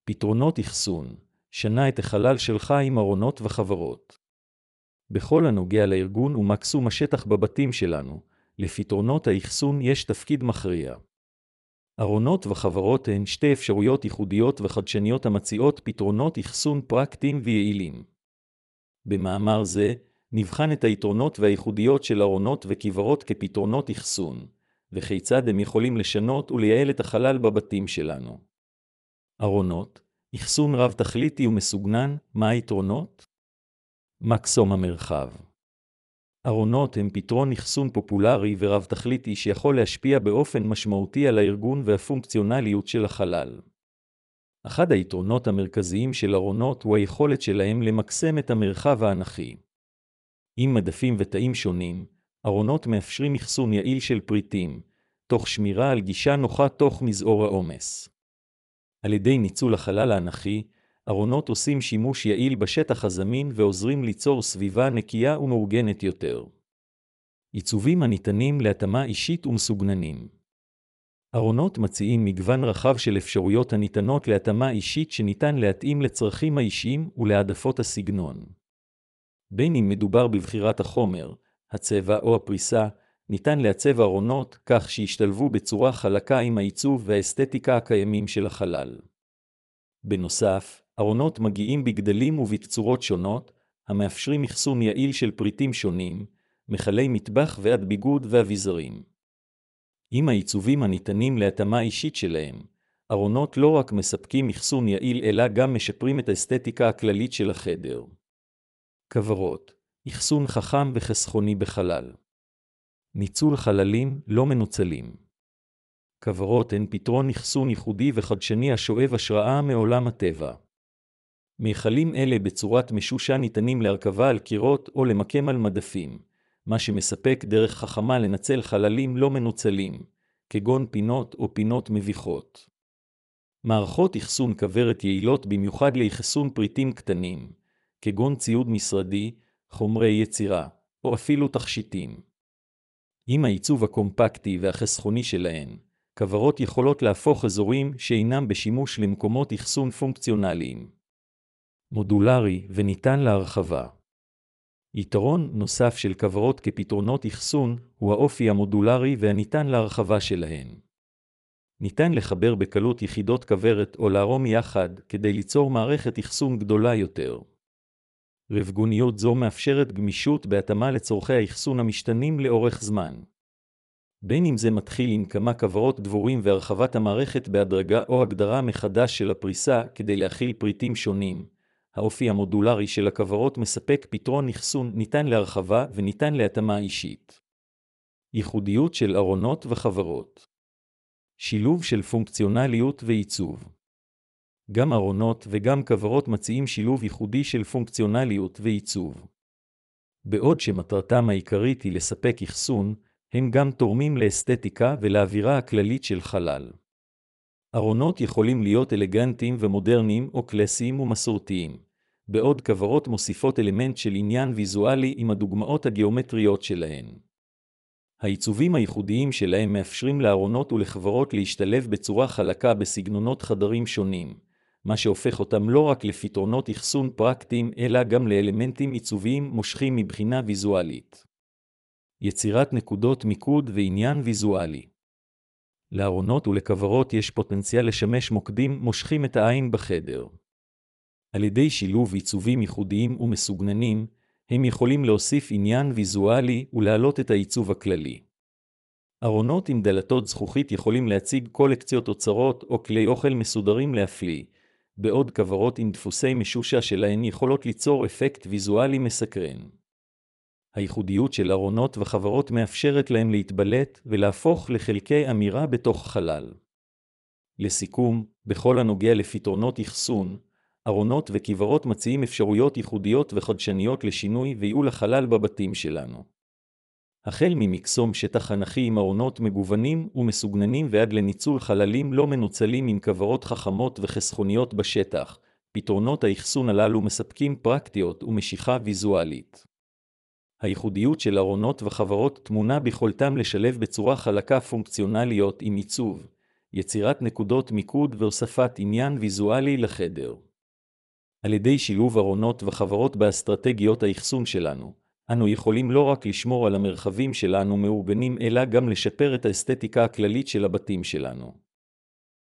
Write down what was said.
פתרונות אחסון, שנה את החלל שלך עם ארונות וחברות. בכל הנוגע לארגון ומקסום השטח בבתים שלנו, לפתרונות האחסון יש תפקיד מכריע. ארונות וחברות הן שתי אפשרויות ייחודיות וחדשניות המציעות פתרונות אחסון פרקטיים ויעילים. במאמר זה, נבחן את היתרונות והייחודיות של ארונות וכיוורות כפתרונות אחסון, וכיצד הם יכולים לשנות ולייעל את החלל בבתים שלנו. ארונות, אחסון רב תכליתי ומסוגנן, מה היתרונות? מקסום המרחב. ארונות הם פתרון אחסון פופולרי ורב תכליתי שיכול להשפיע באופן משמעותי על הארגון והפונקציונליות של החלל. אחד היתרונות המרכזיים של ארונות הוא היכולת שלהם למקסם את המרחב האנכי. עם מדפים ותאים שונים, ארונות מאפשרים אחסון יעיל של פריטים, תוך שמירה על גישה נוחה תוך מזעור העומס. על ידי ניצול החלל האנכי, ארונות עושים שימוש יעיל בשטח הזמין ועוזרים ליצור סביבה נקייה ומאורגנת יותר. עיצובים הניתנים להתאמה אישית ומסוגננים. ארונות מציעים מגוון רחב של אפשרויות הניתנות להתאמה אישית שניתן להתאים לצרכים האישיים ולהעדפות הסגנון. בין אם מדובר בבחירת החומר, הצבע או הפריסה, ניתן לעצב ארונות כך שישתלבו בצורה חלקה עם העיצוב והאסתטיקה הקיימים של החלל. בנוסף, ארונות מגיעים בגדלים ובצורות שונות, המאפשרים אחסון יעיל של פריטים שונים, מכלי מטבח ועד ביגוד ואביזרים. עם העיצובים הניתנים להתאמה אישית שלהם, ארונות לא רק מספקים אחסון יעיל אלא גם משפרים את האסתטיקה הכללית של החדר. כוורות, אחסון חכם וחסכוני בחלל. ניצול חללים לא מנוצלים. כוורות הן פתרון אחסון ייחודי וחדשני השואב השראה מעולם הטבע. מכלים אלה בצורת משושע ניתנים להרכבה על קירות או למקם על מדפים, מה שמספק דרך חכמה לנצל חללים לא מנוצלים, כגון פינות או פינות מביכות. מערכות אחסון כוורת יעילות במיוחד לאחסון פריטים קטנים, כגון ציוד משרדי, חומרי יצירה, או אפילו תכשיטים. עם העיצוב הקומפקטי והחסכוני שלהן, כוורות יכולות להפוך אזורים שאינם בשימוש למקומות אחסון פונקציונליים. מודולרי וניתן להרחבה. יתרון נוסף של כוורות כפתרונות אחסון הוא האופי המודולרי והניתן להרחבה שלהן. ניתן לחבר בקלות יחידות כוורת או להרום יחד כדי ליצור מערכת אחסון גדולה יותר. רבגוניות זו מאפשרת גמישות בהתאמה לצורכי האחסון המשתנים לאורך זמן. בין אם זה מתחיל עם כמה כוורות דבורים והרחבת המערכת בהדרגה או הגדרה מחדש של הפריסה כדי להכיל פריטים שונים, האופי המודולרי של הכוורות מספק פתרון אחסון ניתן להרחבה וניתן להתאמה אישית. ייחודיות של ארונות וחברות. שילוב של פונקציונליות ועיצוב. גם ארונות וגם כוורות מציעים שילוב ייחודי של פונקציונליות ועיצוב. בעוד שמטרתם העיקרית היא לספק אחסון, הם גם תורמים לאסתטיקה ולאווירה הכללית של חלל. ארונות יכולים להיות אלגנטיים ומודרניים או קלאסיים ומסורתיים, בעוד כוורות מוסיפות אלמנט של עניין ויזואלי עם הדוגמאות הגיאומטריות שלהן. העיצובים הייחודיים שלהם מאפשרים לארונות ולכוורות להשתלב בצורה חלקה בסגנונות חדרים שונים, מה שהופך אותם לא רק לפתרונות אחסון פרקטיים אלא גם לאלמנטים עיצוביים מושכים מבחינה ויזואלית. יצירת נקודות מיקוד ועניין ויזואלי. לארונות ולכוורות יש פוטנציאל לשמש מוקדים מושכים את העין בחדר. על ידי שילוב עיצובים ייחודיים ומסוגננים, הם יכולים להוסיף עניין ויזואלי ולהעלות את העיצוב הכללי. ארונות עם דלתות זכוכית יכולים להציג קולקציות אוצרות או כלי אוכל מסודרים להפליא, בעוד כוורות עם דפוסי משושע שלהן יכולות ליצור אפקט ויזואלי מסקרן. הייחודיות של ארונות וחברות מאפשרת להם להתבלט ולהפוך לחלקי אמירה בתוך חלל. לסיכום, בכל הנוגע לפתרונות אחסון, ארונות וכיוורות מציעים אפשרויות ייחודיות וחדשניות לשינוי וייעול החלל בבתים שלנו. החל ממקסום שטח אנכי עם ארונות מגוונים ומסוגננים ועד לניצול חללים לא מנוצלים עם כוורות חכמות וחסכוניות בשטח, פתרונות האחסון הללו מספקים פרקטיות ומשיכה ויזואלית. הייחודיות של ארונות וחברות תמונה ביכולתם לשלב בצורה חלקה פונקציונליות עם עיצוב, יצירת נקודות מיקוד והוספת עניין ויזואלי לחדר. על ידי שילוב ארונות וחברות באסטרטגיות האחסון שלנו, אנו יכולים לא רק לשמור על המרחבים שלנו מאורגנים, אלא גם לשפר את האסתטיקה הכללית של הבתים שלנו.